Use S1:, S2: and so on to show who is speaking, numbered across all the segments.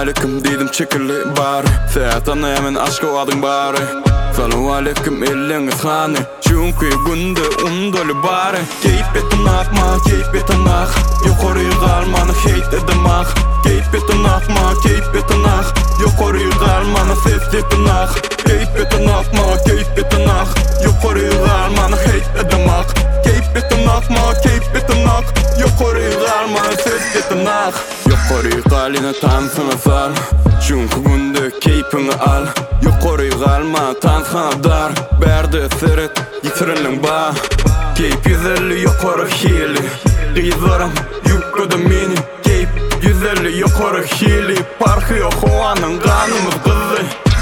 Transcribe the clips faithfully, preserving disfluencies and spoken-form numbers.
S1: aleyküm dedim çekirli bari. Seyatana hemen aşkı adın bari. Salamu aleyküm eliniz hani. Çünkü günde undolu bari. Keyip etin akma, keyip etin ak. Yukarıyı kalmanı heyt edim ak. Keyip etin akma, keyip etin ak. Yukarıyı kalmanı ses etin ak. Keyip etin akma, keyip etin ak. Yukarıyı kalmanı heyt edim ak. Keyip etin akma, keyip etin ak. Yukarıyı kalmanı ses etin ak. Yukarıyı kalına tansına sal. Çünkü günde keyfini al. Yukarıyı kalma tansına dar. Berdi seret yitirilin bağ. Keyif yüz elli yukarı hili. Kıyızlarım yükkadı mini. Keyif yüz elli yukarı hili. Parkı yok o anın kanımız kızı.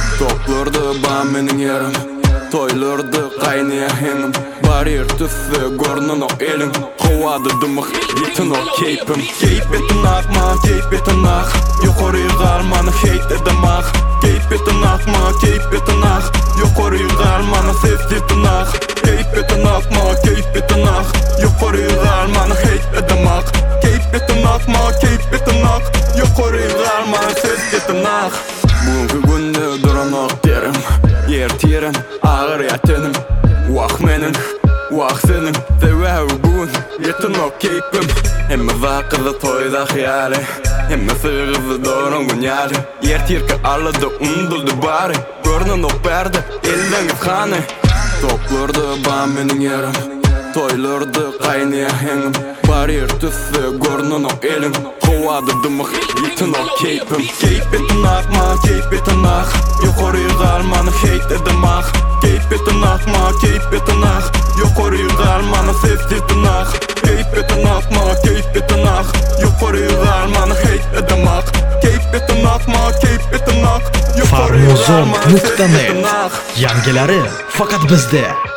S1: Toplardı bağ menin yerim. Toylardı kaynaya henim. Bariyer tüssü görnün o elin. Kovada dımık yitin o keyfim. Keyif etin akma, keyif etin ak. Yukarıyı kalmanı heyt edem ak. Keyif etin akma, keyif etin ak. Yukarıyı kalmanı ses yetin ak. Keyif etin akma, keyif etin ak. Yukarıyı kalmanı heyt edem ak. Keyif etin akma, keyif etin ak. Yukarıyı kalmanı ses yetin ak. Bugünkü günde duran ok derim. Yer tirim, ağır yetenim. Vah menin, vah senin. Sever bugün, yetin ok keyfim. Hemme vakıda toyda hiyali. Hemme sığızı doğran günyali. Yer tirki aladı unduldu bari. Görnün ok berdi, elden hani. Toplardı bağ menin yerim. Toylardı kaynaya henim. Bariyer tüssü görnün o elin. Kovada dımık yitin o keyfim. Keyif etin akma, keyif etin ak. Yukarıyı kalmanı heyt edem ak. Keyif etin akma, keyif etin ak. Yukarıyı kalmanı ses yetin ak. Keyif etin akma, keyif etin ak. Yukarıyı kalmanı heyt edem ak. Keyif etin akma, keyif etin ak.
S2: Farmozon nokta net. Yangilari faqat bizda.